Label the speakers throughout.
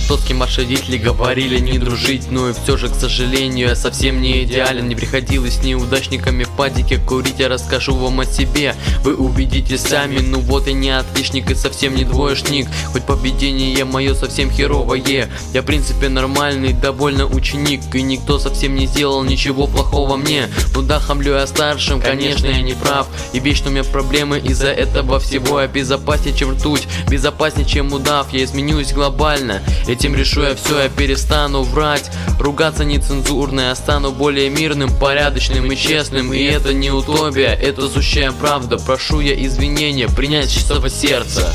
Speaker 1: тот, с кем ваши родители говорили не дружить. Но и все же, к сожалению, я совсем не идеален. Не приходилось с неудачниками в падике курить. Я расскажу вам о себе, вы увидите сами. Ну вот и не отличник, и совсем не двоечник. Хоть поведение мое совсем херовое, я в принципе нормальный, довольно ученик. И никто совсем не сделал ничего плохого мне. Ну да, хамлю я старшим, конечно, я не прав. И вечно у меня проблемы из-за этого всего. Я безопаснее, чем ртуть, безопаснее, чем удав. Я изменюсь глобально, этим решу я все. Я перестану врать, ругаться нецензурно. Я стану более мирным, порядочным и честным. И это не утопия, это сущая правда. Прошу я извинения, принять с чистого сердца.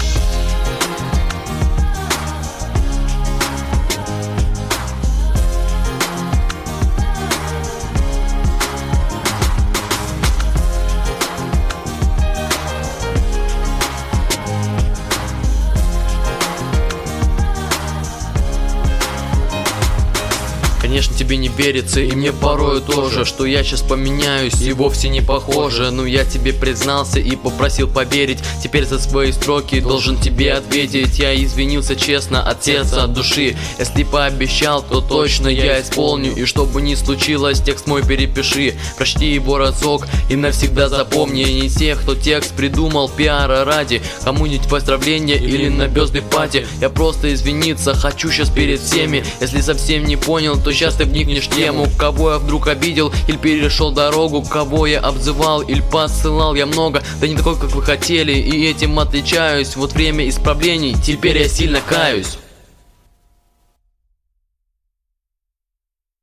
Speaker 1: Конечно, тебе не верится, и мне порою тоже, что я сейчас поменяюсь и вовсе не похоже. Но я тебе признался и попросил поверить. Теперь за свои строки должен тебе ответить. Я извинился честно, от сердца, от души. Если пообещал, то точно я исполню. И что бы ни случилось, текст мой перепиши. Прочти его разок и навсегда запомни. Не тех, кто текст придумал пиара ради, кому-нибудь поздравления или на бёрсдэй пати. Я просто извиниться хочу сейчас перед всеми. Если совсем не понял, то сейчас ты вникнешь в тему. Кого я вдруг обидел или перешел дорогу, кого я обзывал или посылал я много. Да не такой, как вы хотели, и этим отличаюсь. Вот время исправлений, теперь я сильно каюсь.